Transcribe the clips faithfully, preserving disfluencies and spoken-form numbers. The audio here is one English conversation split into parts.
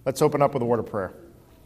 Let's open up with a word of prayer.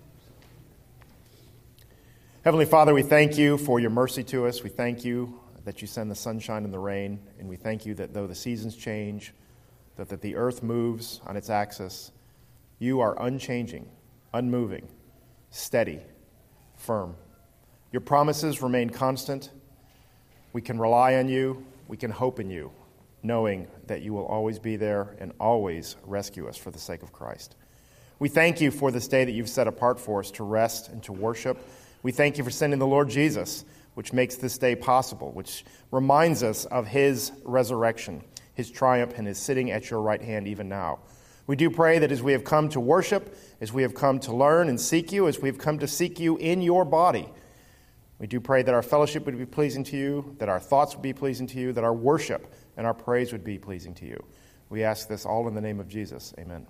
Heavenly Father, we thank you for your mercy to us. We thank you that you send the sunshine and the rain, and we thank you that though the seasons change, that, that the earth moves on its axis, you are unchanging, unmoving, steady, firm. Your promises remain constant. We can rely on you. We can hope in you, knowing that you will always be there and always rescue us for the sake of Christ. We thank you for this day that you've set apart for us to rest and to worship. We thank you for sending the Lord Jesus, which makes this day possible, which reminds us of his resurrection, his triumph, and his sitting at your right hand even now. We do pray that as we have come to worship, as we have come to learn and seek you, as we have come to seek you in your body, we do pray that our fellowship would be pleasing to you, that our thoughts would be pleasing to you, that our worship and our praise would be pleasing to you. We ask this all in the name of Jesus. Amen.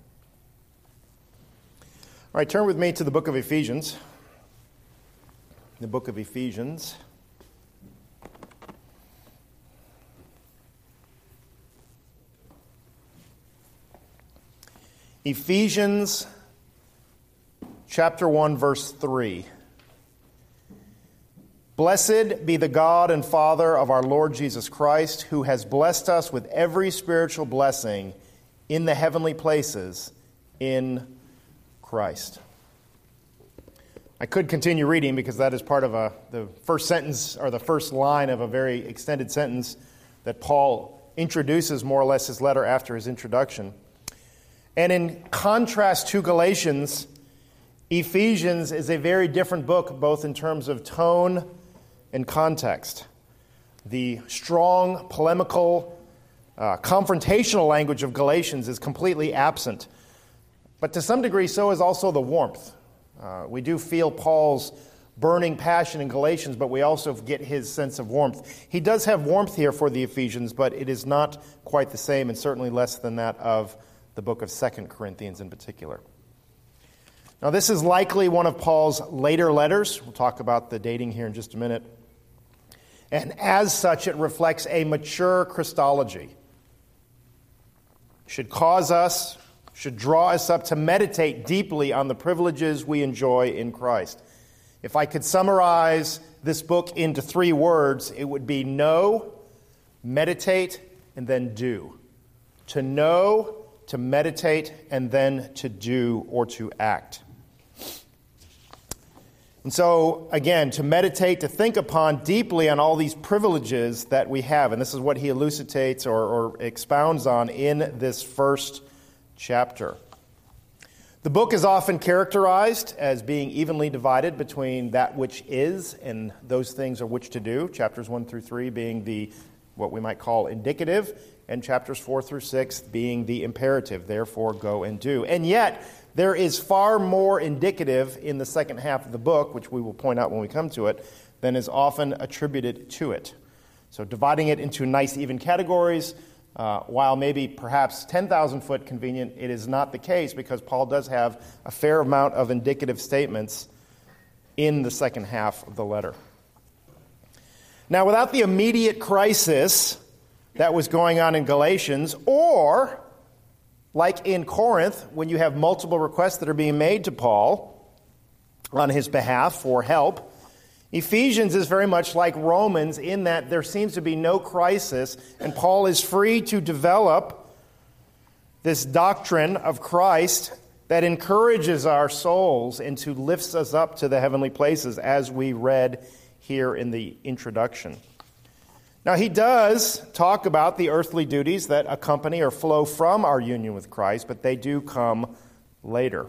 All right, turn with me to the book of Ephesians. The book of Ephesians. Ephesians chapter one, verse three. Blessed be the God and Father of our Lord Jesus Christ, who has blessed us with every spiritual blessing in the heavenly places in Christ. I could continue reading because that is part of a, the first sentence or the first line of a very extended sentence that Paul introduces more or less his letter after his introduction. And in contrast to Galatians, Ephesians is a very different book, both in terms of tone and context. The strong, polemical, uh, confrontational language of Galatians is completely absent. But to some degree, so is also the warmth. Uh, we do feel Paul's burning passion in Galatians, but we also get his sense of warmth. He does have warmth here for the Ephesians, but it is not quite the same, and certainly less than that of the book of Second Corinthians in particular. Now, this is likely one of Paul's later letters. We'll talk about the dating here in just a minute. And as such, it reflects a mature Christology. Should cause us, should draw us up to meditate deeply on the privileges we enjoy in Christ. If I could summarize this book into three words, it would be know, meditate, and then do. To know, to meditate, and then to do or to act. And so, again, to meditate, to think upon deeply on all these privileges that we have. And this is what he elucidates or, or expounds on in this first chapter. The book is often characterized as being evenly divided between that which is and those things are which to do. Chapters one through three being the, what we might call indicative, and chapters four through six being the imperative, therefore go and do. And yet, there is far more indicative in the second half of the book, which we will point out when we come to it, than is often attributed to it. So dividing it into nice even categories, uh, while maybe perhaps ten thousand foot convenient, it is not the case because Paul does have a fair amount of indicative statements in the second half of the letter. Now, without the immediate crisis that was going on in Galatians, or like in Corinth, when you have multiple requests that are being made to Paul on his behalf for help, Ephesians is very much like Romans in that there seems to be no crisis, and Paul is free to develop this doctrine of Christ that encourages our souls and to lifts us up to the heavenly places, as we read here in the introduction. Now, he does talk about the earthly duties that accompany or flow from our union with Christ, but they do come later.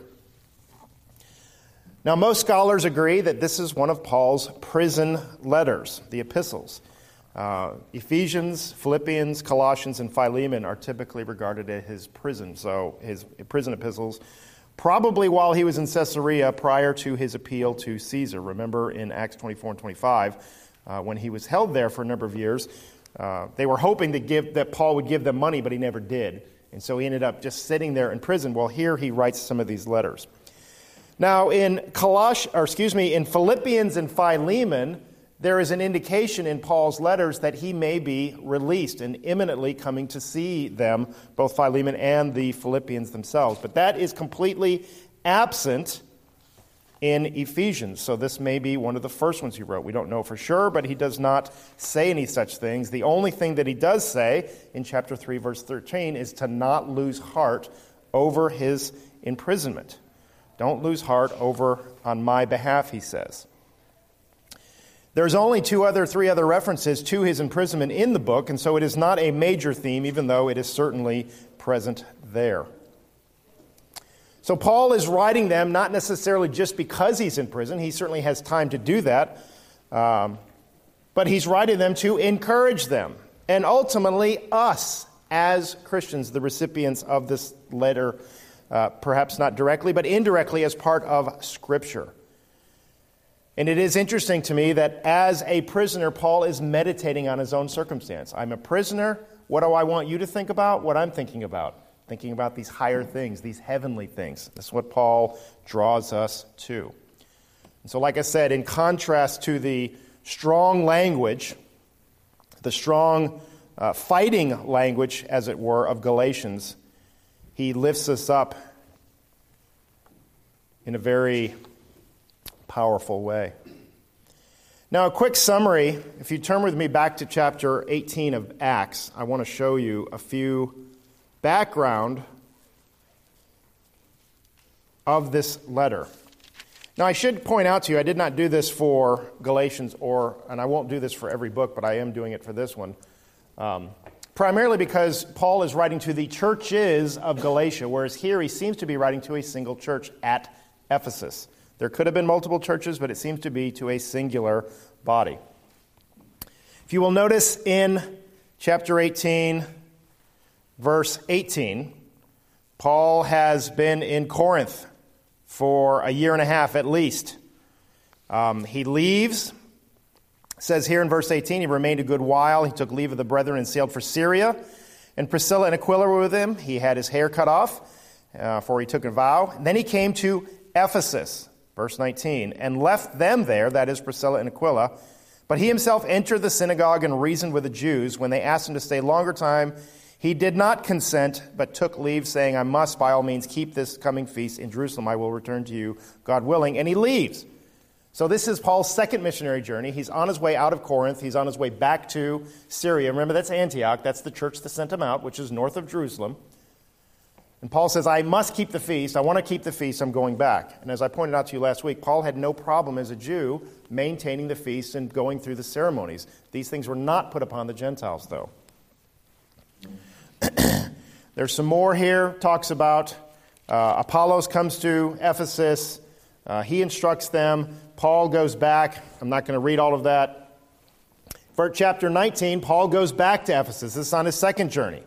Now, most scholars agree that this is one of Paul's prison letters, the epistles. Uh, Ephesians, Philippians, Colossians, and Philemon are typically regarded as his prison, so his prison epistles, probably while he was in Caesarea prior to his appeal to Caesar. Remember in Acts twenty-four and twenty-five, uh, when he was held there for a number of years, uh, they were hoping to give that Paul would give them money, but he never did. And so he ended up just sitting there in prison. Well, here he writes some of these letters. Now, in Coloss, or excuse me, in Philippians and Philemon, there is an indication in Paul's letters that he may be released and imminently coming to see them, both Philemon and the Philippians themselves. But that is completely absent in Ephesians. So this may be one of the first ones he wrote. We don't know for sure, but he does not say any such things. The only thing that he does say in chapter three, verse thirteen, is to not lose heart over his imprisonment. Don't lose heart over on my behalf, he says. There's only two other, three other references to his imprisonment in the book, and so it is not a major theme, even though it is certainly present there. So Paul is writing them not necessarily just because he's in prison. He certainly has time to do that. Um, but he's writing them to encourage them. And ultimately us as Christians, the recipients of this letter, uh, perhaps not directly, but indirectly as part of Scripture. And it is interesting to me that as a prisoner, Paul is meditating on his own circumstance. I'm a prisoner. What do I want you to think about? What I'm thinking about. Thinking about these higher things, these heavenly things. That's what Paul draws us to. And so, like I said, in contrast to the strong language, the strong uh, fighting language, as it were, of Galatians, he lifts us up in a very powerful way. Now, a quick summary. If you turn with me back to chapter eighteen of Acts, I want to show you a few background of this letter. Now, I should point out to you, I did not do this for Galatians, or, and I won't do this for every book, but I am doing it for this one. Um, primarily because Paul is writing to the churches of Galatia, whereas here he seems to be writing to a single church at Ephesus. There could have been multiple churches, but it seems to be to a singular body. If you will notice in chapter eighteen, verse eighteen, Paul has been in Corinth for a year and a half at least. Um, he leaves. It says here in verse eighteen, he remained a good while. He took leave of the brethren and sailed for Syria. And Priscilla and Aquila were with him. He had his hair cut off, uh, for he took a vow. And then he came to Ephesus, verse nineteen, and left them there, that is Priscilla and Aquila. But he himself entered the synagogue and reasoned with the Jews. When they asked him to stay longer time, he did not consent, but took leave, saying, I must by all means keep this coming feast in Jerusalem. I will return to you, God willing. And he leaves. So this is Paul's second missionary journey. He's on his way out of Corinth. He's on his way back to Syria. Remember, that's Antioch. That's the church that sent him out, which is north of Jerusalem. And Paul says, I must keep the feast. I want to keep the feast. I'm going back. And as I pointed out to you last week, Paul had no problem as a Jew maintaining the feast and going through the ceremonies. These things were not put upon the Gentiles, though. There's some more here. Talks about uh, Apollos comes to Ephesus. Uh, he instructs them. Paul goes back. I'm not going to read all of that. For chapter nineteen, Paul goes back to Ephesus. This is on his second journey.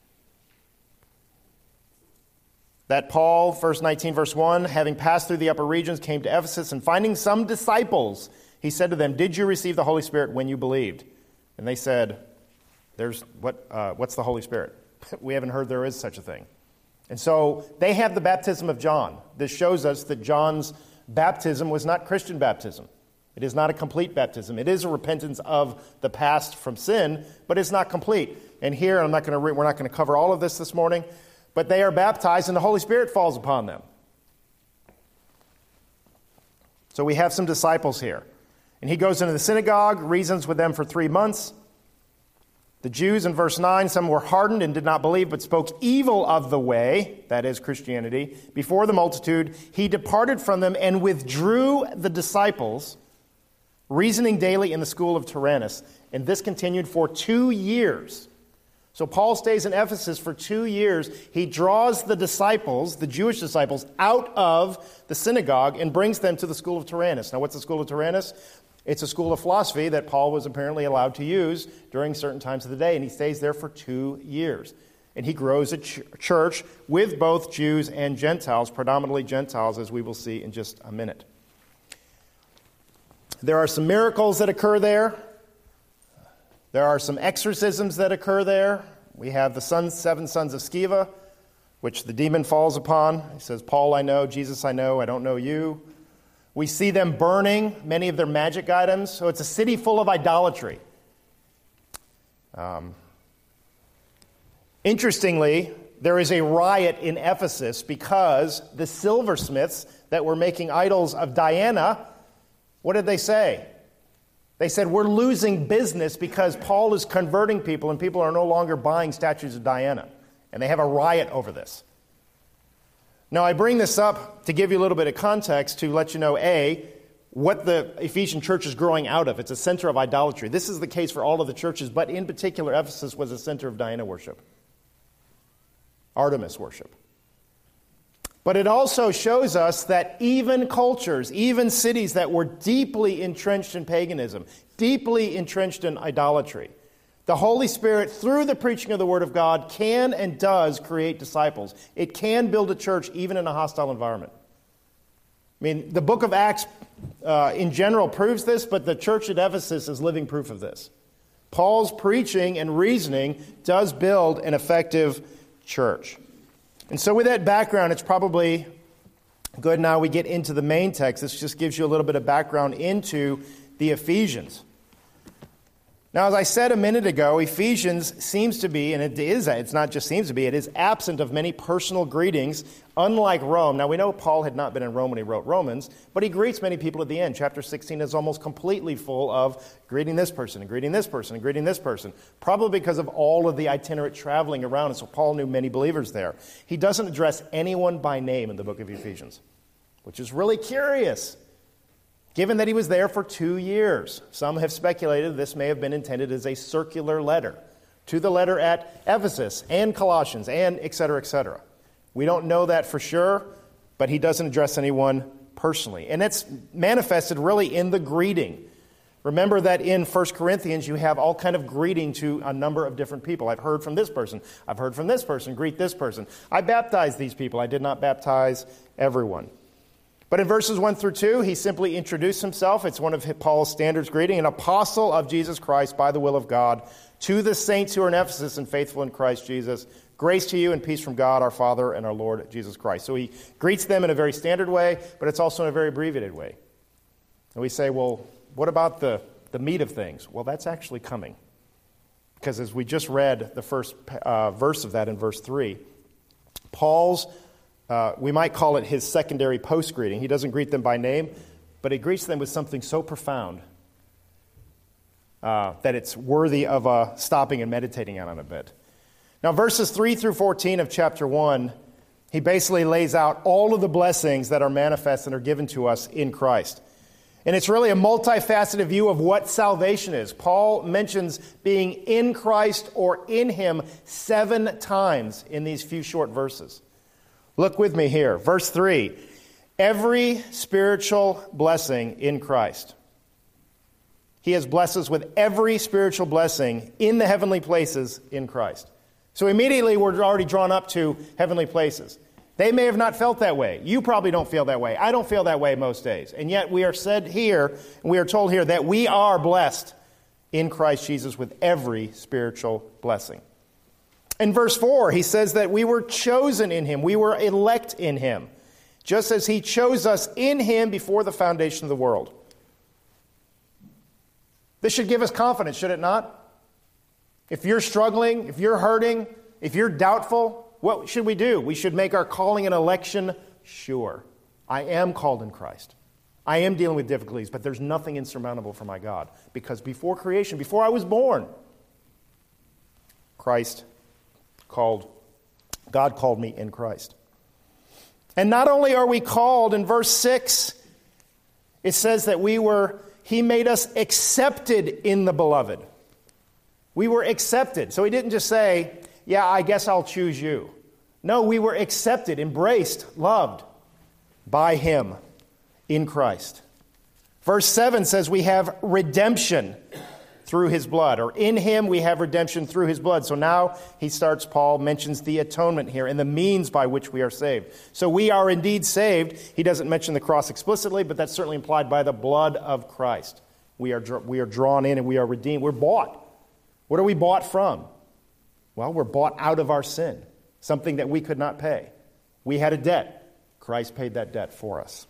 That Paul, verse nineteen, verse one, having passed through the upper regions, came to Ephesus, and finding some disciples, he said to them, did you receive the Holy Spirit when you believed? And they said, "There's what? Uh, what's the Holy Spirit? We haven't heard there is such a thing." And so they have the baptism of John. This shows us that John's baptism was not Christian baptism. It is not a complete baptism. It is a repentance of the past from sin, but it's not complete. And here, I'm not going to. Re- we're not going to cover all of this this morning, but they are baptized, and the Holy Spirit falls upon them. So we have some disciples here, and he goes into the synagogue, reasons with them for three months. The Jews, in verse nine, some were hardened and did not believe, but spoke evil of the way, that is Christianity, before the multitude. He departed from them and withdrew the disciples, reasoning daily in the school of Tyrannus. And this continued for two years. So Paul stays in Ephesus for two years. He draws the disciples, the Jewish disciples, out of the synagogue and brings them to the school of Tyrannus. Now, what's the school of Tyrannus? It's a school of philosophy that Paul was apparently allowed to use during certain times of the day, and he stays there for two years. And he grows a ch- church with both Jews and Gentiles, predominantly Gentiles, as we will see in just a minute. There are some miracles that occur there. There are some exorcisms that occur there. We have the sons, seven sons of Sceva, which the demon falls upon. He says, Paul I know, Jesus I know, I don't know you. We see them burning many of their magic items. So it's a city full of idolatry. Um, interestingly, there is a riot in Ephesus because the silversmiths that were making idols of Diana, what did they say? They said, we're losing business because Paul is converting people and people are no longer buying statues of Diana. And they have a riot over this. Now, I bring this up to give you a little bit of context to let you know, A, what the Ephesian church is growing out of. It's a center of idolatry. This is the case for all of the churches, but in particular, Ephesus was a center of Diana worship, Artemis worship. But it also shows us that even cultures, even cities that were deeply entrenched in paganism, deeply entrenched in idolatry, the Holy Spirit, through the preaching of the Word of God, can and does create disciples. It can build a church even in a hostile environment. I mean, the book of Acts uh, in general proves this, but the church at Ephesus is living proof of this. Paul's preaching and reasoning does build an effective church. And so with that background, it's probably good now we get into the main text. This just gives you a little bit of background into the Ephesians. Now, as I said a minute ago, Ephesians seems to be, and it is, it's not just seems to be, it is absent of many personal greetings, unlike Rome. Now, we know Paul had not been in Rome when he wrote Romans, but he greets many people at the end. Chapter sixteen is almost completely full of greeting this person, and greeting this person, and greeting this person, probably because of all of the itinerant traveling around, and so Paul knew many believers there. He doesn't address anyone by name in the book of Ephesians, which is really curious, given that he was there for two years. Some have speculated this may have been intended as a circular letter to the letter at Ephesus and Colossians and et cetera, et cetera. We don't know that for sure, but he doesn't address anyone personally. And it's manifested really in the greeting. Remember that in First Corinthians you have all kind of greeting to a number of different people. I've heard from this person. I've heard from this person. Greet this person. I baptized these people. I did not baptize everyone. But in verses one through two, he simply introduced himself. It's one of Paul's standards greeting, an apostle of Jesus Christ by the will of God, to the saints who are in Ephesus and faithful in Christ Jesus. Grace to you and peace from God, our Father, and our Lord Jesus Christ. So he greets them in a very standard way, but it's also in a very abbreviated way. And we say, well, what about the, the meat of things? Well, that's actually coming. Because as we just read the first uh, verse of that in verse three, Paul's Uh, we might call it his secondary post-greeting. He doesn't greet them by name, but he greets them with something so profound uh, that it's worthy of uh, stopping and meditating on it a bit. Now, verses three through fourteen of chapter one, he basically lays out all of the blessings that are manifest and are given to us in Christ. And it's really a multifaceted view of what salvation is. Paul mentions being in Christ or in him seven times in these few short verses. Look with me here. Verse three, every spiritual blessing in Christ. He has blessed us with every spiritual blessing in the heavenly places in Christ. So immediately we're already drawn up to heavenly places. They may have not felt that way. You probably don't feel that way. I don't feel that way most days. And yet we are said here, and we are told here that we are blessed in Christ Jesus with every spiritual blessing. In verse four, he says that we were chosen in him. We were elect in him, just as he chose us in him before the foundation of the world. This should give us confidence, should it not? If you're struggling, if you're hurting, if you're doubtful, what should we do? We should make our calling and election sure. I am called in Christ. I am dealing with difficulties, but there's nothing insurmountable for my God. Because before creation, before I was born, Christ called, God called me in Christ. And not only are we called, in verse six, it says that we were, he made us accepted in the beloved. We were accepted. So he didn't just say, yeah, I guess I'll choose you. No, we were accepted, embraced, loved by him in Christ. Verse seven says we have redemption through his blood, or in him we have redemption through his blood. So now he starts, Paul mentions the atonement here and the means by which we are saved. So we are indeed saved. He doesn't mention the cross explicitly, but that's certainly implied by the blood of Christ. We are, we are drawn in and we are redeemed. We're bought. What are we bought from? Well, we're bought out of our sin, something that we could not pay. We had a debt. Christ paid that debt for us.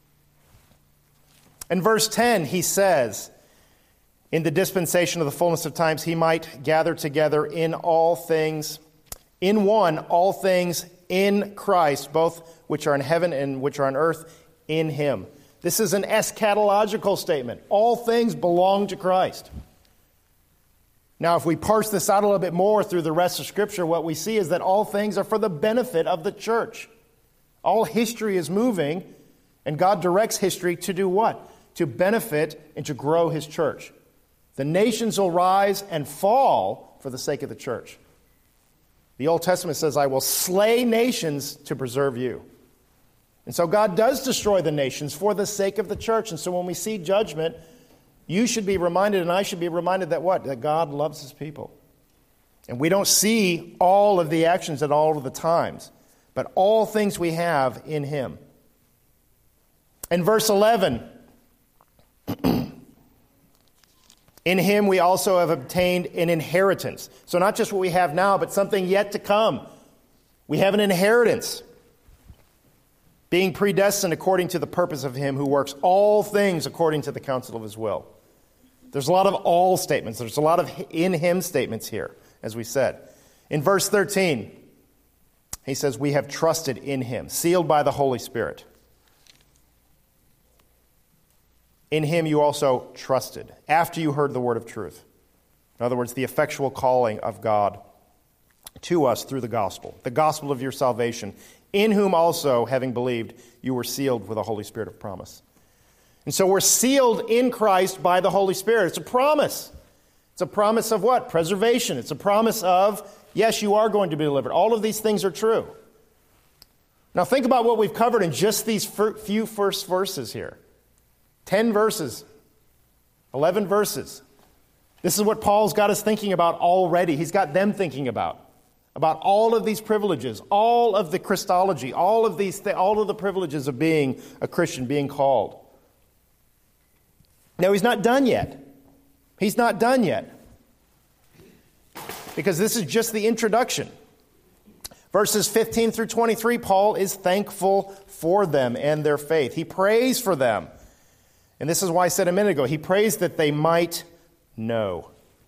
In verse ten, he says, in the dispensation of the fullness of times, he might gather together in all things In one, all things in Christ, both which are in heaven and which are on earth, in him. This is an eschatological statement. All things belong to Christ. Now, if we parse this out a little bit more through the rest of Scripture, what we see is that all things are for the benefit of the church. All history is moving, and God directs history to do what? To benefit and to grow his church. The nations will rise and fall for the sake of the church. The Old Testament says, I will slay nations to preserve you. And so God does destroy the nations for the sake of the church. And so when we see judgment, you should be reminded, and I should be reminded that what? That God loves his people. And we don't see all of the actions at all of the times, but all things we have in him. In verse eleven, in him we also have obtained an inheritance. So not just what we have now, but something yet to come. We have an inheritance, being predestined according to the purpose of him who works all things according to the counsel of his will. There's a lot of all statements. There's a lot of in him statements here, as we said. In verse thirteen, he says, we have trusted in him, sealed by the Holy Spirit. In him you also trusted, after you heard the word of truth. In other words, the effectual calling of God to us through the gospel, the gospel of your salvation, in whom also, having believed, you were sealed with the Holy Spirit of promise. And so we're sealed in Christ by the Holy Spirit. It's a promise. It's a promise of what? Preservation. It's a promise of, yes, you are going to be delivered. All of these things are true. Now think about what we've covered in just these few first verses here. Ten verses. Eleven verses. This is what Paul's got us thinking about already. He's got them thinking about. About all of these privileges, all of the Christology, all of these, th- all of the privileges of being a Christian, being called. Now, he's not done yet. He's not done yet. Because this is just the introduction. Verses fifteen through twenty-three, Paul is thankful for them and their faith. He prays for them. And this is why I said a minute ago, he prays that they might know.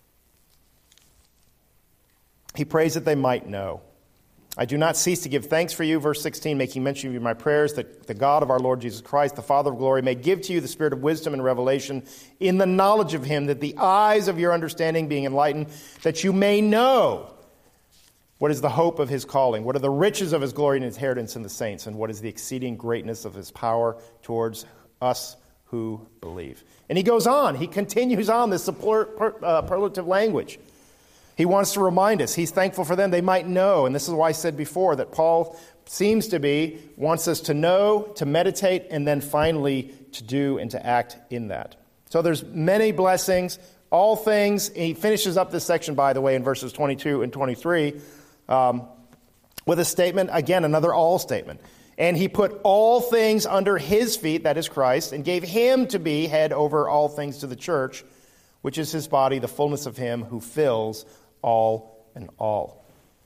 He prays that they might know. I do not cease to give thanks for you, verse sixteen, making mention of you in my prayers, that the God of our Lord Jesus Christ, the Father of glory, may give to you the spirit of wisdom and revelation in the knowledge of him, that the eyes of your understanding being enlightened, that you may know what is the hope of his calling, what are the riches of his glory and inheritance in the saints, and what is the exceeding greatness of his power towards us who believe. And he goes on, he continues on this superlative language. He wants to remind us, he's thankful for them, they might know. And this is why I said before that Paul seems to be, wants us to know, to meditate, and then finally to do and to act in that. So there's many blessings, all things. He finishes up this section, by the way, in verses twenty-two and twenty-three, um, with a statement, again, another all statement. And he put all things under his feet, that is Christ, and gave him to be head over all things to the church, which is his body, the fullness of him who fills all in all.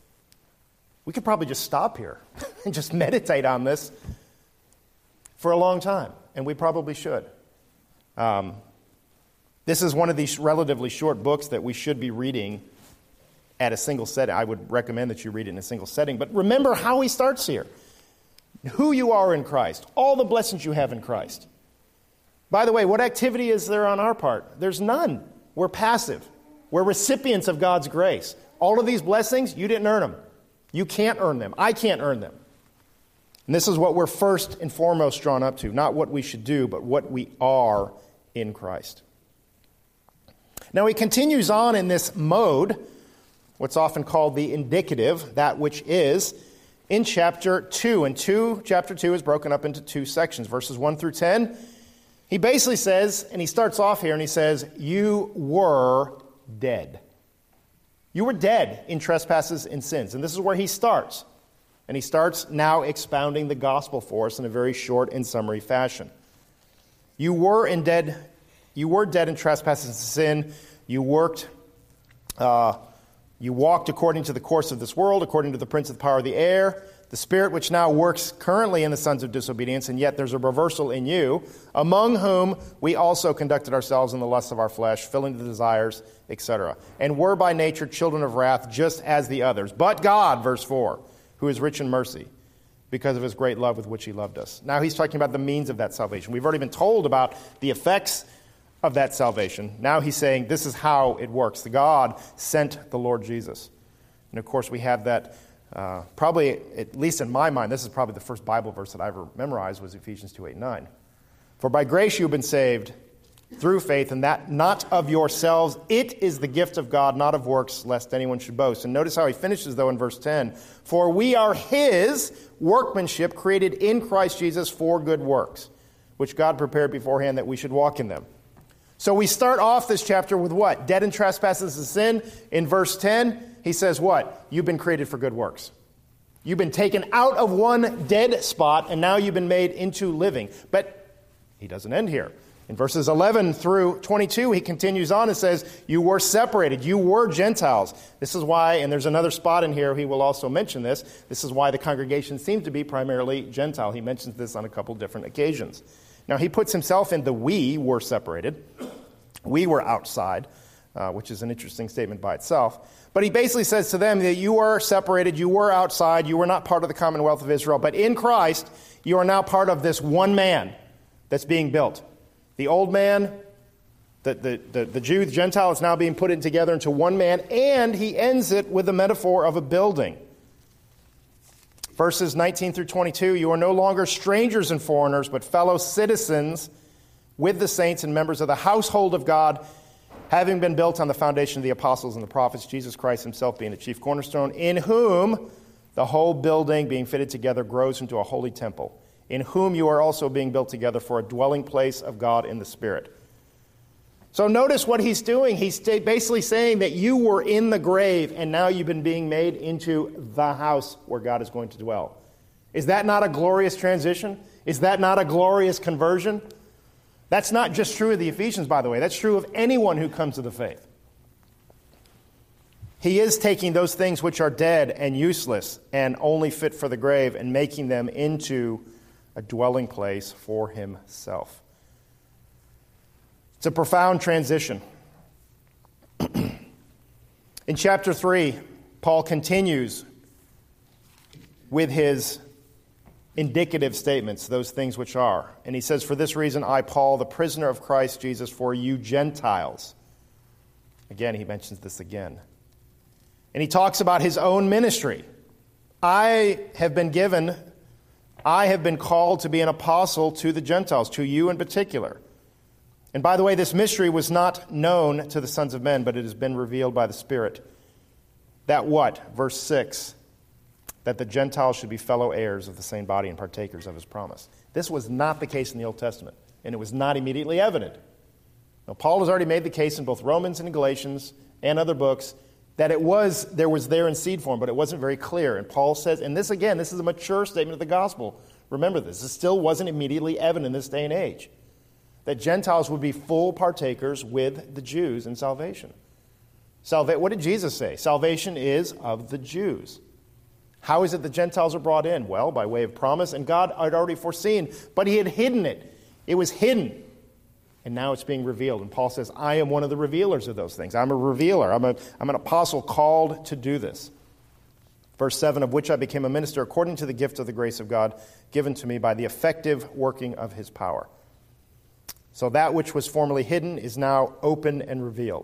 We could probably just stop here and just meditate on this for a long time, and we probably should. Um, this is one of these relatively short books that we should be reading at a single setting. I would recommend that you read it in a single setting, but remember how he starts here. Who you are in Christ, all the blessings you have in Christ. By the way, what activity is there on our part? There's none. We're passive. We're recipients of God's grace. All of these blessings, you didn't earn them. You can't earn them. I can't earn them. And this is what we're first and foremost drawn up to. Not what we should do, but what we are in Christ. Now he continues on in this mode, what's often called the indicative, that which is, in chapter two. And two, chapter two is broken up into two sections, verses one through ten. He basically says, and he starts off here and he says, you were dead. You were dead in trespasses and sins. And this is where he starts. And he starts now expounding the gospel for us in a very short and summary fashion. You were in dead, you were dead in trespasses and sin. You worked, uh, you walked according to the course of this world, according to the prince of the power of the air, the Spirit which now works currently in the sons of disobedience, and yet there's a reversal in you, among whom we also conducted ourselves in the lusts of our flesh, filling the desires, et cetera, and were by nature children of wrath, just as the others. But God, verse four, who is rich in mercy, because of his great love with which he loved us. Now he's talking about the means of that salvation. We've already been told about the effects of that salvation. Now he's saying this is how it works. The God sent the Lord Jesus. And of course we have that, uh, probably, at least in my mind, this is probably the first Bible verse that I ever memorized, was Ephesians two, eight, nine. For by grace you have been saved through faith, and that not of yourselves. It is the gift of God, not of works, lest anyone should boast. And notice how he finishes, though, in verse ten. For we are his workmanship, created in Christ Jesus for good works, which God prepared beforehand that we should walk in them. So we start off this chapter with what? Dead in trespasses and sin. In verse ten, he says what? You've been created for good works. You've been taken out of one dead spot, and now you've been made into living. But he doesn't end here. In verses eleven through twenty-two, he continues on and says, you were separated. You were Gentiles. This is why, and there's another spot in here, he will also mention this. This is why the congregation seems to be primarily Gentile. He mentions this on a couple different occasions. Now, he puts himself in the we were separated. We were outside, uh, which is an interesting statement by itself. But he basically says to them that you were separated, you were outside, you were not part of the commonwealth of Israel. But in Christ, you are now part of this one man that's being built. The old man, the, the, the, the Jew, the Gentile, is now being put in together into one man, and he ends it with a metaphor of a building. Verses nineteen through twenty-two, you are no longer strangers and foreigners, but fellow citizens with the saints and members of the household of God, having been built on the foundation of the apostles and the prophets, Jesus Christ himself being the chief cornerstone, in whom the whole building being fitted together grows into a holy temple, in whom you are also being built together for a dwelling place of God in the Spirit. So notice what he's doing. He's basically saying that you were in the grave and now you've been being made into the house where God is going to dwell. Is that not a glorious transition? Is that not a glorious conversion? That's not just true of the Ephesians, by the way. That's true of anyone who comes to the faith. He is taking those things which are dead and useless and only fit for the grave and making them into a dwelling place for himself. It's a profound transition. In chapter three, Paul continues with his indicative statements, those things which are. And he says, for this reason, I, Paul, the prisoner of Christ Jesus, for you Gentiles. Again, he mentions this again. And he talks about his own ministry. I have been given, I have been called to be an apostle to the Gentiles, to you in particular. And by the way, this mystery was not known to the sons of men, but it has been revealed by the Spirit. That what? Verse six, that the Gentiles should be fellow heirs of the same body and partakers of his promise. This was not the case in the Old Testament, and it was not immediately evident. Now, Paul has already made the case in both Romans and Galatians and other books that it was there was there in seed form, but it wasn't very clear. And Paul says, and this again, this is a mature statement of the gospel. Remember this. This still wasn't immediately evident in this day and age, that Gentiles would be full partakers with the Jews in salvation. Salva- what did Jesus say? Salvation is of the Jews. How is it the Gentiles are brought in? Well, by way of promise, and God had already foreseen, but he had hidden it. It was hidden, and now it's being revealed. And Paul says, I am one of the revealers of those things. I'm a revealer. I'm, a, I'm an apostle called to do this. Verse seven, of which I became a minister according to the gift of the grace of God given to me by the effective working of his power. So that which was formerly hidden is now open and revealed.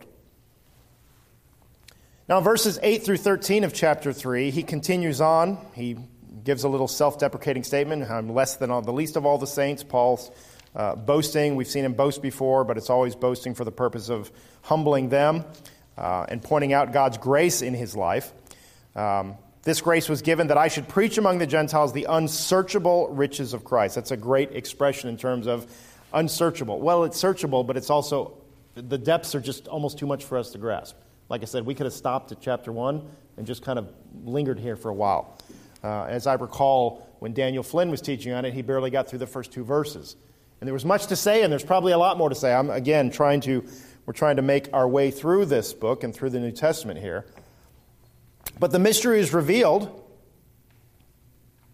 Now, in verses eight through thirteen of chapter three, he continues on. He gives a little self-deprecating statement. I'm less than all, the least of all the saints. Paul's uh, boasting. We've seen him boast before, but it's always boasting for the purpose of humbling them uh, and pointing out God's grace in his life. Um, this grace was given that I should preach among the Gentiles the unsearchable riches of Christ. That's a great expression in terms of unsearchable. Well, it's searchable, but it's also, the depths are just almost too much for us to grasp. Like I said, we could have stopped at chapter one and just kind of lingered here for a while. Uh, as I recall, when Daniel Flynn was teaching on it, he barely got through the first two verses. And there was much to say, and there's probably a lot more to say. I'm, again, trying to, we're trying to make our way through this book and through the New Testament here. But the mystery is revealed.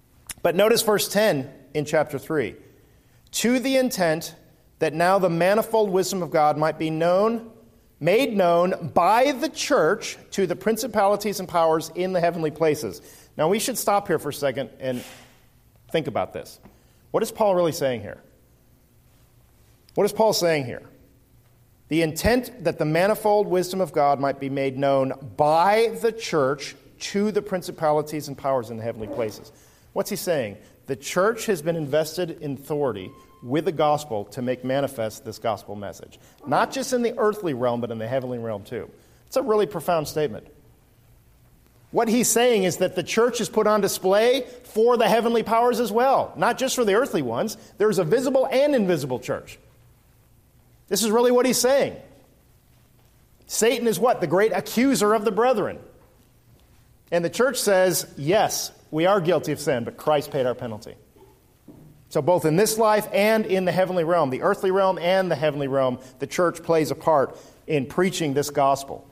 But notice verse ten in chapter three. To the intent that now the manifold wisdom of God might be known, made known by the church to the principalities and powers in the heavenly places. Now we should stop here for a second and think about this. What is Paul really saying here? What is Paul saying here? The intent that the manifold wisdom of God might be made known by the church to the principalities and powers in the heavenly places. What's he saying? The church has been invested in authority with the gospel to make manifest this gospel message. Not just in the earthly realm, but in the heavenly realm too. It's a really profound statement. What he's saying is that the church is put on display for the heavenly powers as well, not just for the earthly ones. There's a visible and invisible church. This is really what he's saying. Satan is what? The great accuser of the brethren. And the church says, yes, we are guilty of sin, but Christ paid our penalty. So both in this life and in the heavenly realm, the earthly realm and the heavenly realm, the church plays a part in preaching this gospel.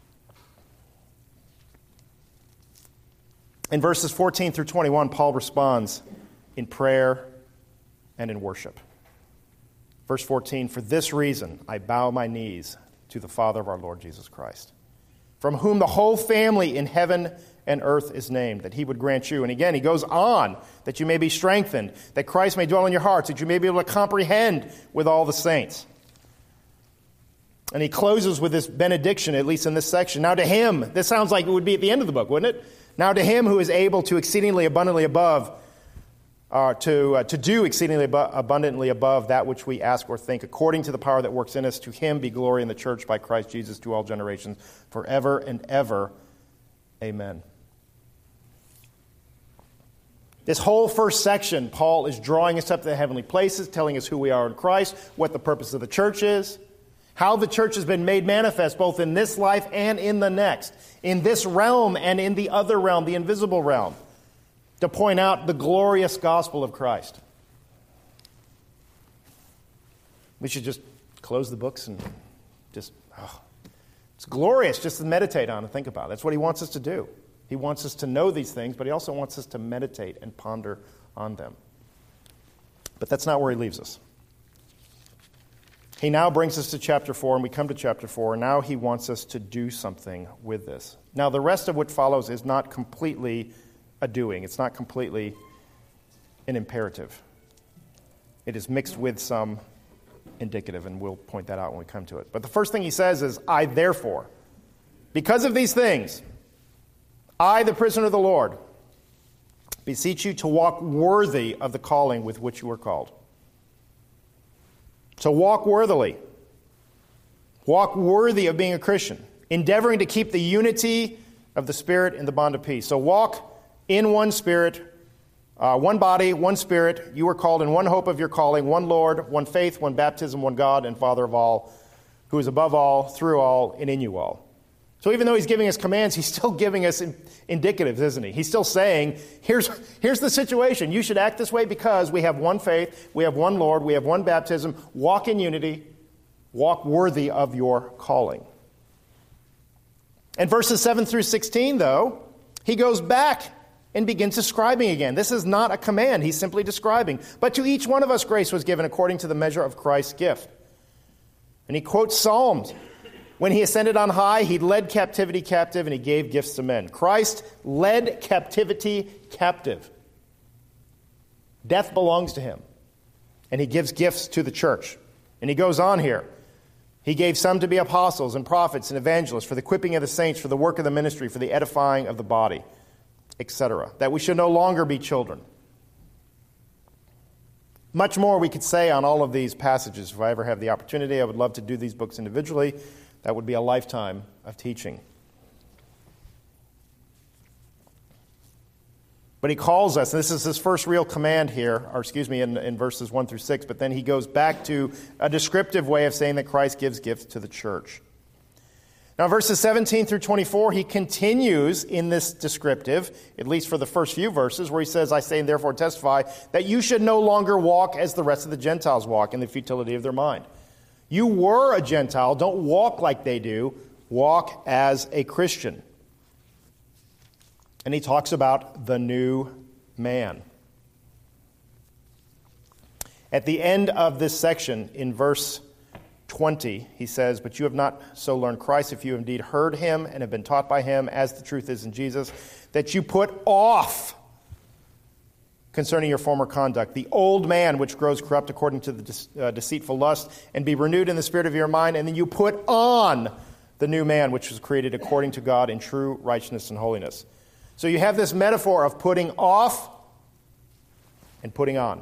In verses fourteen through twenty-one, Paul responds in prayer and in worship. Verse fourteen, for this reason I bow my knees to the Father of our Lord Jesus Christ, from whom the whole family in heaven and earth is named, that he would grant you. And again, he goes on, that you may be strengthened, that Christ may dwell in your hearts, that you may be able to comprehend with all the saints. And he closes with this benediction, at least in this section. Now to him, this sounds like it would be at the end of the book, wouldn't it? Now to him who is able to exceedingly abundantly above, uh, to, uh, to do exceedingly ab- abundantly above that which we ask or think, according to the power that works in us, to him be glory in the church by Christ Jesus to all generations, forever and ever. Amen. This whole first section, Paul is drawing us up to the heavenly places, telling us who we are in Christ, what the purpose of the church is, how the church has been made manifest both in this life and in the next, in this realm and in the other realm, the invisible realm, to point out the glorious gospel of Christ. We should just close the books and just, oh, it's glorious just to meditate on and think about. That's what he wants us to do. He wants us to know these things, but he also wants us to meditate and ponder on them. But that's not where he leaves us. He now brings us to chapter four, and we come to chapter four, and now he wants us to do something with this. Now, the rest of what follows is not completely a doing. It's not completely an imperative. It is mixed with some indicative, and we'll point that out when we come to it. But the first thing he says is, I therefore, because of these things, I, the prisoner of the Lord, beseech you to walk worthy of the calling with which you were called. So walk worthily. Walk worthy of being a Christian, endeavoring to keep the unity of the Spirit in the bond of peace. So walk in one Spirit, uh, one body, one Spirit. You were called in one hope of your calling, one Lord, one faith, one baptism, one God and Father of all, who is above all, through all, and in you all. So even though he's giving us commands, he's still giving us indicatives, isn't he? He's still saying, here's, here's the situation. You should act this way because we have one faith, we have one Lord, we have one baptism. Walk in unity, walk worthy of your calling. In verses seven through sixteen, though, he goes back and begins describing again. This is not a command. He's simply describing. But to each one of us grace was given according to the measure of Christ's gift. And he quotes Psalms. When he ascended on high, he led captivity captive, and he gave gifts to men. Christ led captivity captive. Death belongs to him. And he gives gifts to the church. And he goes on here. He gave some to be apostles and prophets and evangelists for the equipping of the saints, for the work of the ministry, for the edifying of the body, et cetera. That we should no longer be children. Much more we could say on all of these passages. If I ever have the opportunity, I would love to do these books individually. That would be a lifetime of teaching. But he calls us, and this is his first real command here, or excuse me, in, in verses one through six, but then he goes back to a descriptive way of saying that Christ gives gifts to the church. Now, verses seventeen through twenty-four, he continues in this descriptive, at least for the first few verses, where he says, I say and therefore testify, that you should no longer walk as the rest of the Gentiles walk in the futility of their mind. You were a Gentile. Don't walk like they do. Walk as a Christian. And he talks about the new man. At the end of this section, in verse twenty, he says, "But you have not so learned Christ, if you have indeed heard him and have been taught by him, as the truth is in Jesus, that you put off concerning your former conduct the old man which grows corrupt according to the de- uh, deceitful lust, and be renewed in the spirit of your mind, and then you put on the new man which was created according to God in true righteousness and holiness." So you have this metaphor of putting off and putting on.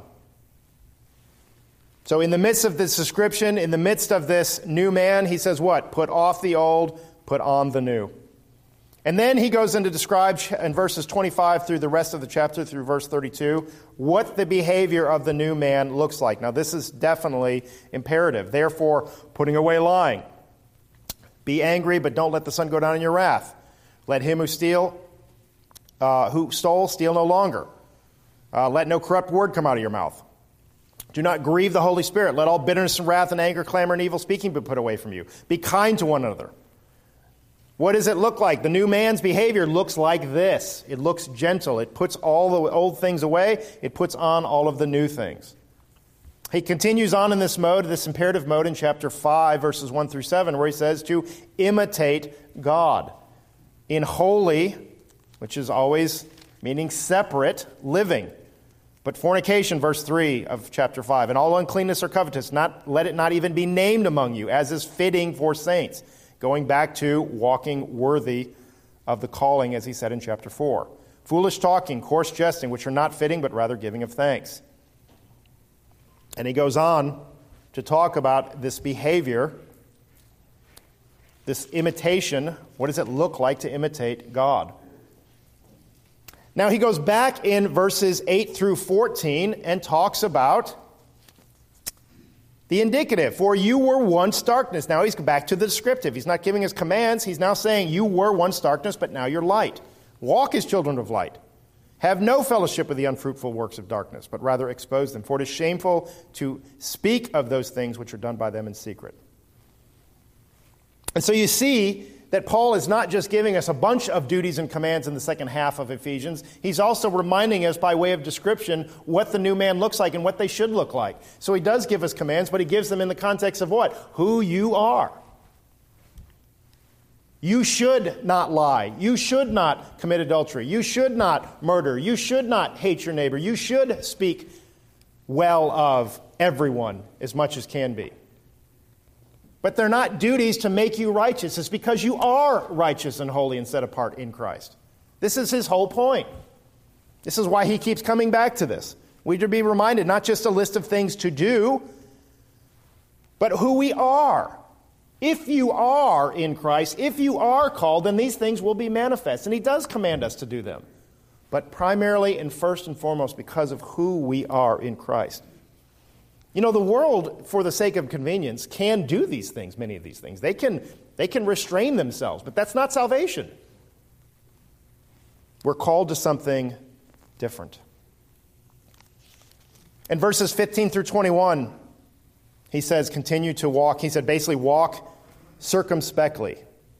So in the midst of this description, in the midst of this new man, he says what? Put off the old, put on the new. And then he goes in to describe in verses twenty-five through the rest of the chapter, through verse thirty-two, what the behavior of the new man looks like. Now this is definitely imperative. Therefore, putting away lying. Be angry, but don't let the sun go down in your wrath. Let him who steal, uh, who stole, steal no longer. Uh, let no corrupt word come out of your mouth. Do not grieve the Holy Spirit. Let all bitterness and wrath and anger, clamor and evil speaking be put away from you. Be kind to one another. What does it look like? The new man's behavior looks like this. It looks gentle. It puts all the old things away. It puts on all of the new things. He continues on in this mode, this imperative mode in chapter five, verses one through seven, where he says to imitate God in holy, which is always meaning separate, living. But fornication, verse three of chapter five, and all uncleanness or covetous, not, let it not even be named among you, as is fitting for saints. Going back to walking worthy of the calling, as he said in chapter four. Foolish talking, coarse jesting, which are not fitting, but rather giving of thanks. And he goes on to talk about this behavior, this imitation. What does it look like to imitate God? Now he goes back in verses eight through fourteen and talks about the indicative. For you were once darkness. Now he's back to the descriptive. He's not giving us commands. He's now saying you were once darkness, but now you're light. Walk as children of light. Have no fellowship with the unfruitful works of darkness, but rather expose them. For it is shameful to speak of those things which are done by them in secret. And so you see that Paul is not just giving us a bunch of duties and commands in the second half of Ephesians. He's also reminding us by way of description what the new man looks like and what they should look like. So he does give us commands, but he gives them in the context of what? Who you are. You should not lie. You should not commit adultery. You should not murder. You should not hate your neighbor. You should speak well of everyone as much as can be. But they're not duties to make you righteous. It's because you are righteous and holy and set apart in Christ. This is his whole point. This is why he keeps coming back to this. We should be reminded not just a list of things to do, but who we are. If you are in Christ, if you are called, then these things will be manifest. And he does command us to do them. But primarily and first and foremost because of who we are in Christ. You know, the world, for the sake of convenience, can do these things, many of these things. They can, they can restrain themselves, but that's not salvation. We're called to something different. In verses fifteen through twenty-one, he says, continue to walk. He said, basically, walk circumspectly.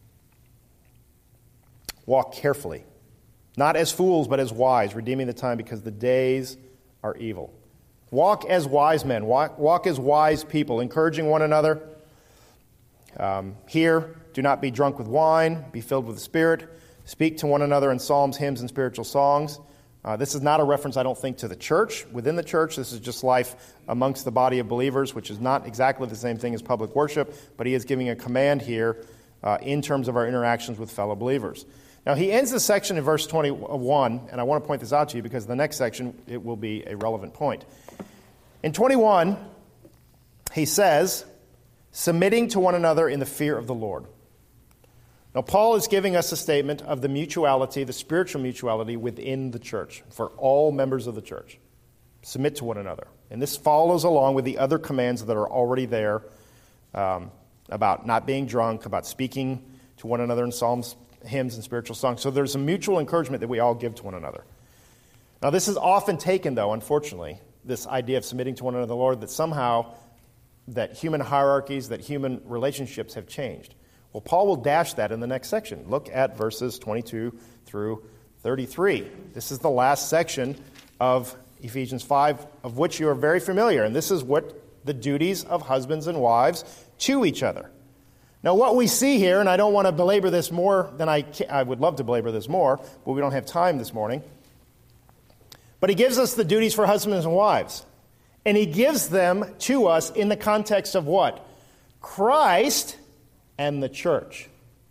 Walk carefully. Not as fools, but as wise, redeeming the time because the days are evil. Walk as wise men. Walk, walk as wise people, encouraging one another. Um, here, do not be drunk with wine. Be filled with the Spirit. Speak to one another in psalms, hymns, and spiritual songs. Uh, this is not a reference, I don't think, to the church. Within the church, this is just life amongst the body of believers, which is not exactly the same thing as public worship, but he is giving a command here uh, in terms of our interactions with fellow believers. Now, he ends this section in verse twenty-one, and I want to point this out to you because the next section, it will be a relevant point. In twenty-one, he says, submitting to one another in the fear of the Lord. Now, Paul is giving us a statement of the mutuality, the spiritual mutuality within the church, for all members of the church. Submit to one another. And this follows along with the other commands that are already there um, about not being drunk, about speaking to one another in psalms, hymns, and spiritual songs. So there's a mutual encouragement that we all give to one another. Now, this is often taken, though, unfortunately, this idea of submitting to one another, the Lord, that somehow that human hierarchies, that human relationships have changed. Well, Paul will dash that in the next section. Look at verses twenty-two through thirty-three. This is the last section of Ephesians five, of which you are very familiar. And this is what the duties of husbands and wives to each other. Now, what we see here, and I don't want to belabor this more than I can, I would love to belabor this more, but we don't have time this morning. But he gives us the duties for husbands and wives. And he gives them to us in the context of what? Christ and the church.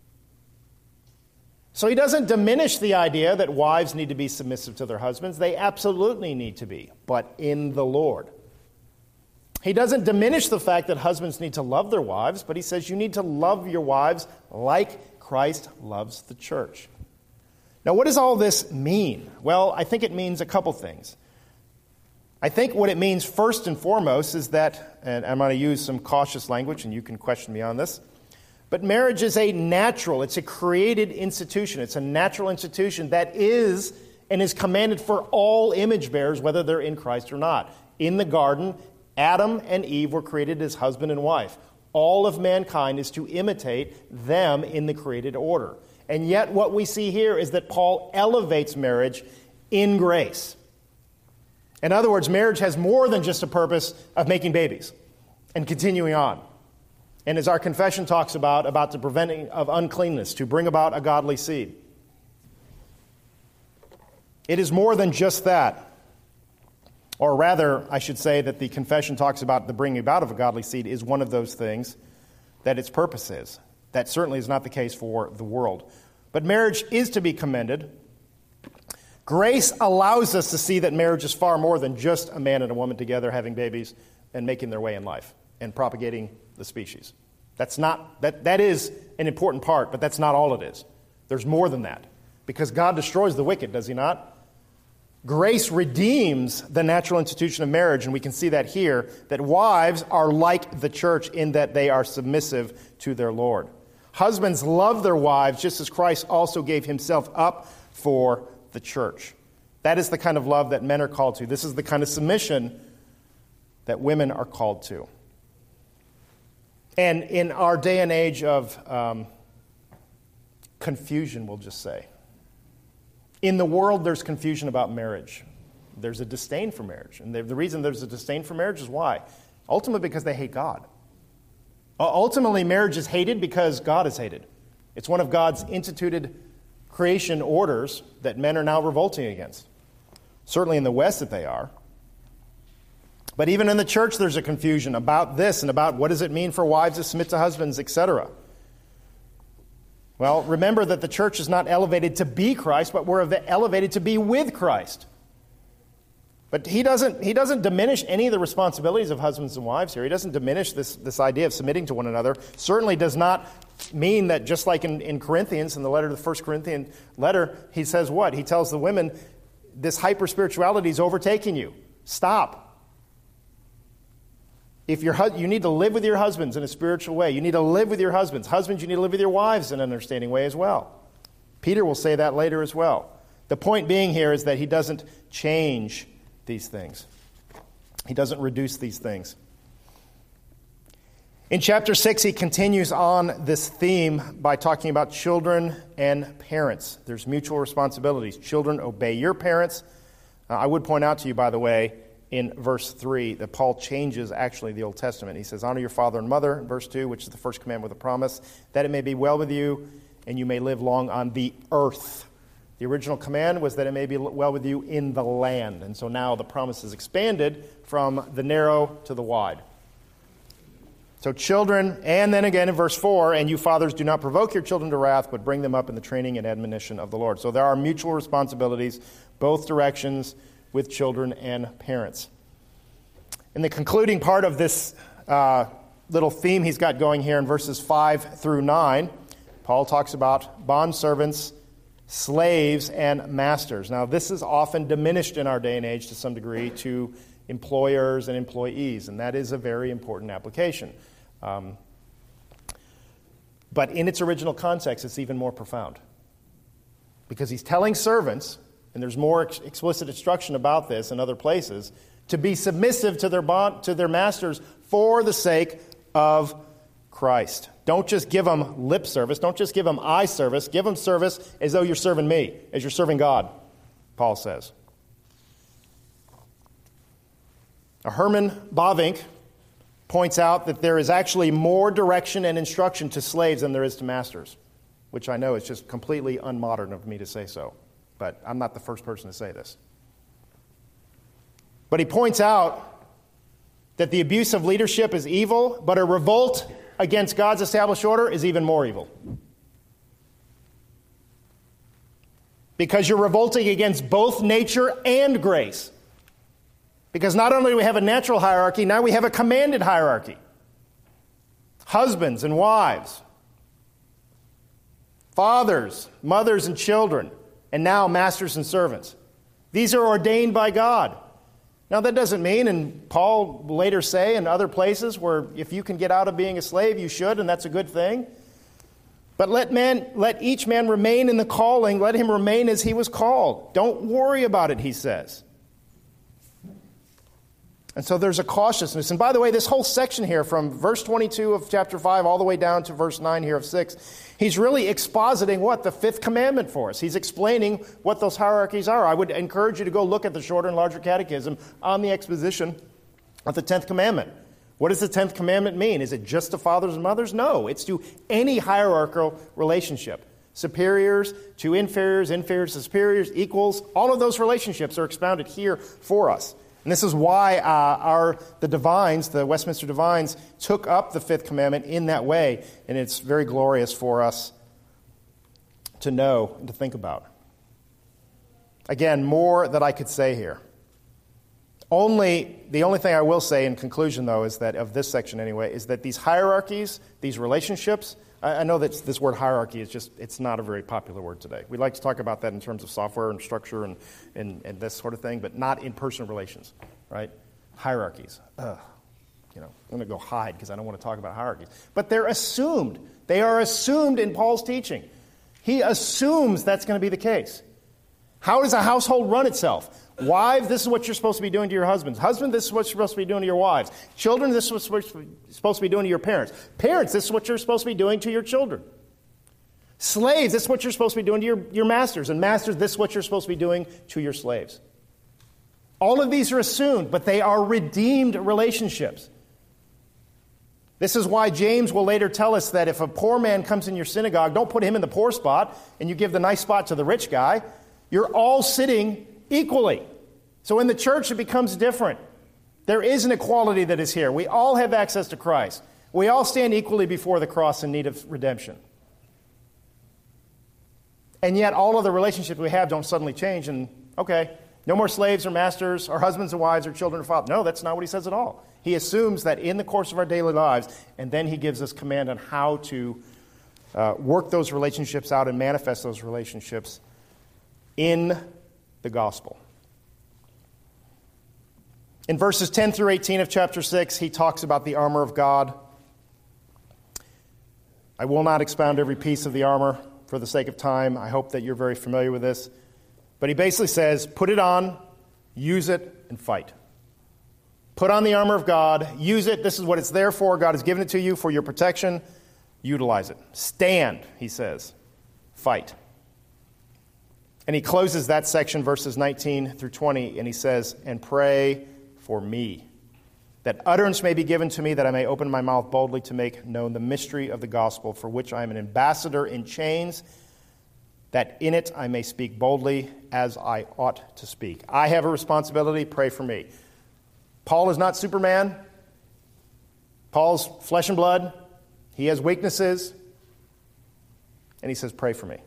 So he doesn't diminish the idea that wives need to be submissive to their husbands. They absolutely need to be, but in the Lord. He doesn't diminish the fact that husbands need to love their wives, but he says you need to love your wives like Christ loves the church. Now, what does all this mean? Well, I think it means a couple things. I think what it means first and foremost is that, and I'm going to use some cautious language, and you can question me on this, but marriage is a natural, it's a created institution. It's a natural institution that is and is commanded for all image bearers, whether they're in Christ or not. In the garden, Adam and Eve were created as husband and wife. All of mankind is to imitate them in the created order. And yet what we see here is that Paul elevates marriage in grace. In other words, marriage has more than just a purpose of making babies and continuing on. And as our confession talks about, about the preventing of uncleanness, to bring about a godly seed. It is more than just that. Or rather, I should say that the confession talks about the bringing about of a godly seed is one of those things that its purpose is. That certainly is not the case for the world. But marriage is to be commended. Grace allows us to see that marriage is far more than just a man and a woman together having babies and making their way in life and propagating the species. That's not that that is an important part, but that's not all it is. There's more than that. Because God destroys the wicked, does he not? Grace redeems the natural institution of marriage, and we can see that here, that wives are like the church in that they are submissive to their Lord. Husbands love their wives just as Christ also gave himself up for the church. That is the kind of love that men are called to. This is the kind of submission that women are called to. And in our day and age of um, confusion, we'll just say, in the world, there's confusion about marriage. There's a disdain for marriage. And the reason there's a disdain for marriage is why? Ultimately, because they hate God. Ultimately, marriage is hated because God is hated. It's one of God's instituted creation orders that men are now revolting against. Certainly in the West that they are. But even in the church, there's a confusion about this and about what does it mean for wives to submit to husbands, et cetera. Well, remember that the church is not elevated to be Christ, but we're elevated to be with Christ. But he doesn't, he doesn't diminish any of the responsibilities of husbands and wives here. He doesn't diminish this, this idea of submitting to one another. Certainly does not mean that just like in, in Corinthians, in the letter to the First Corinthian letter, he says what? He tells the women, this hyper-spirituality is overtaking you. Stop. If you're, you need to live with your husbands in a spiritual way. You need to live with your husbands. Husbands, you need to live with your wives in an understanding way as well. Peter will say that later as well. The point being here is that he doesn't change these things. He doesn't reduce these things. In chapter six, he continues on this theme by talking about children and parents. There's mutual responsibilities. Children, obey your parents. Uh, I would point out to you, by the way, in verse three, that Paul changes actually the Old Testament. He says, honor your father and mother, in verse two, which is the first command with a promise, that it may be well with you and you may live long on the earth. The original command was that it may be well with you in the land. And so now the promise is expanded from the narrow to the wide. So children, and then again in verse four, and you fathers do not provoke your children to wrath, but bring them up in the training and admonition of the Lord. So there are mutual responsibilities, both directions, with children and parents. In the concluding part of this uh, little theme he's got going here in verses five through nine, Paul talks about bondservants, slaves, and masters. Now, this is often diminished in our day and age to some degree to employers and employees, and that is a very important application. Um, but in its original context, it's even more profound. Because he's telling servants, and there's more ex- explicit instruction about this in other places, to be submissive to their bond, to their masters for the sake of Christ. Don't just give them lip service. Don't just give them eye service. Give them service as though you're serving me, as you're serving God, Paul says. Now, Herman Bavinck points out that there is actually more direction and instruction to slaves than there is to masters, which I know is just completely unmodern of me to say so, but I'm not the first person to say this. But he points out that the abuse of leadership is evil, but a revolt against God's established order is even more evil. Because you're revolting against both nature and grace. Because not only do we have a natural hierarchy, now we have a commanded hierarchy. Husbands and wives, fathers, mothers and children, and now masters and servants. These are ordained by God. Now that doesn't mean, and Paul will later say in other places where if you can get out of being a slave, you should, and that's a good thing. But let man, let each man remain in the calling. Let him remain as he was called. Don't worry about it, he says. And so there's a cautiousness. And by the way, this whole section here from verse twenty-two of chapter five all the way down to verse nine here of six, he's really expositing what? The fifth commandment for us. He's explaining what those hierarchies are. I would encourage you to go look at the shorter and larger catechism on the exposition of the tenth commandment. What does the tenth commandment mean? Is it just to fathers and mothers? No, it's to any hierarchical relationship. Superiors to inferiors, inferiors to superiors, equals, all of those relationships are expounded here for us. And this is why uh, our the divines, the Westminster Divines, took up the fifth commandment in that way. And it's very glorious for us to know and to think about. Again, more that I could say here. Only the only thing I will say in conclusion, though, is that of this section anyway, is that these hierarchies, these relationships, I, I know that this word hierarchy is just, it's not a very popular word today. We like to talk about that in terms of software and structure and, and, and this sort of thing, but not in personal relations, right? Hierarchies. Ugh. You know, I'm going to go hide because I don't want to talk about hierarchies. But they're assumed. They are assumed in Paul's teaching. He assumes that's going to be the case. How does a household run itself? Wives, this is what you're supposed to be doing to your husbands. Husband, this is what you're supposed to be doing to your wives. Children, this is what you're supposed to be doing to your parents. Parents, this is what you're supposed to be doing to your children. Slaves, this is what you're supposed to be doing to your, your masters. And masters, this is what you're supposed to be doing to your slaves. All of these are assumed, but they are redeemed relationships. This is why James will later tell us that if a poor man comes in your synagogue, don't put him in the poor spot and you give the nice spot to the rich guy. You're all sitting equally. So in the church, it becomes different. There is an equality that is here. We all have access to Christ. We all stand equally before the cross in need of redemption. And yet all of the relationships we have don't suddenly change and, okay, no more slaves or masters or husbands and wives or children or fathers. No, that's not what he says at all. He assumes that in the course of our daily lives, and then he gives us command on how to uh, work those relationships out and manifest those relationships in the gospel. In verses ten through eighteen of chapter six, he talks about the armor of God. I will not expound every piece of the armor for the sake of time. I hope that you're very familiar with this. But he basically says, put it on, use it, and fight. Put on the armor of God, use it. This is what it's there for. God has given it to you for your protection. Utilize it. Stand, he says. Fight. And he closes that section, verses nineteen through twenty, and he says, and pray for me, that utterance may be given to me, that I may open my mouth boldly to make known the mystery of the gospel, for which I am an ambassador in chains, that in it I may speak boldly as I ought to speak. I have a responsibility, pray for me. Paul is not Superman. Paul's flesh and blood. He has weaknesses. And he says, pray for me.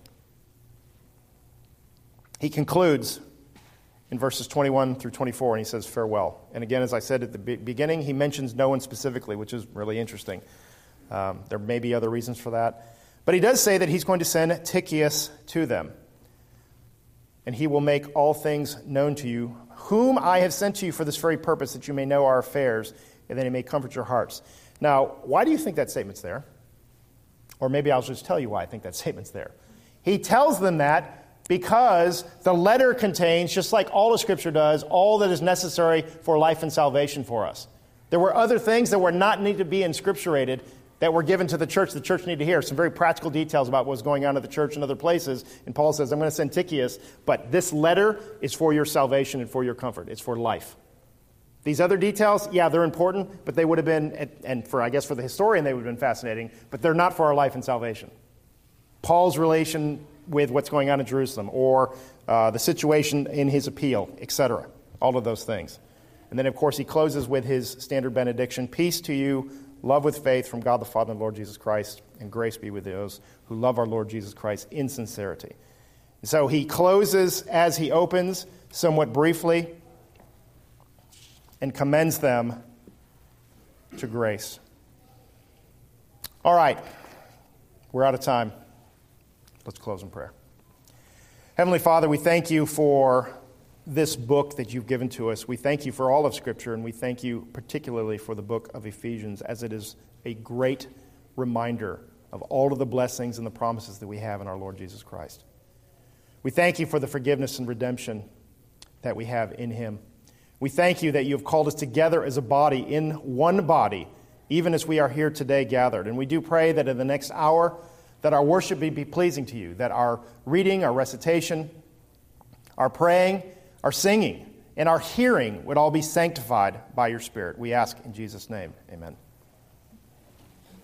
He concludes in verses twenty-one through twenty-four, and he says, farewell. And again, as I said at the be- beginning, he mentions no one specifically, which is really interesting. Um, there may be other reasons for that. But he does say that he's going to send Tychicus to them. And he will make all things known to you, whom I have sent to you for this very purpose, that you may know our affairs, and that he may comfort your hearts. Now, why do you think that statement's there? Or maybe I'll just tell you why I think that statement's there. He tells them that because the letter contains, just like all of Scripture does, all that is necessary for life and salvation for us. There were other things that were not needed to be inscripturated that were given to the church. The church needed to hear some very practical details about what was going on at the church and other places. And Paul says, I'm going to send Tychicus, but this letter is for your salvation and for your comfort. It's for life. These other details, yeah, they're important, but they would have been, and for I guess for the historian, they would have been fascinating, but they're not for our life and salvation. Paul's relation with what's going on in Jerusalem, or uh, the situation in his appeal, et cetera. All of those things. And then, of course, he closes with his standard benediction, peace to you, love with faith from God the Father and Lord Jesus Christ, and grace be with those who love our Lord Jesus Christ in sincerity. And so he closes as he opens, somewhat briefly, and commends them to grace. All right, we're out of time. Let's close in prayer. Heavenly Father, we thank you for this book that you've given to us. We thank you for all of Scripture, and we thank you particularly for the book of Ephesians, as it is a great reminder of all of the blessings and the promises that we have in our Lord Jesus Christ. We thank you for the forgiveness and redemption that we have in him. We thank you that you have called us together as a body, in one body, even as we are here today gathered. And we do pray that in the next hour, that our worship be pleasing to you, that our reading, our recitation, our praying, our singing, and our hearing would all be sanctified by your Spirit. We ask in Jesus' name, amen.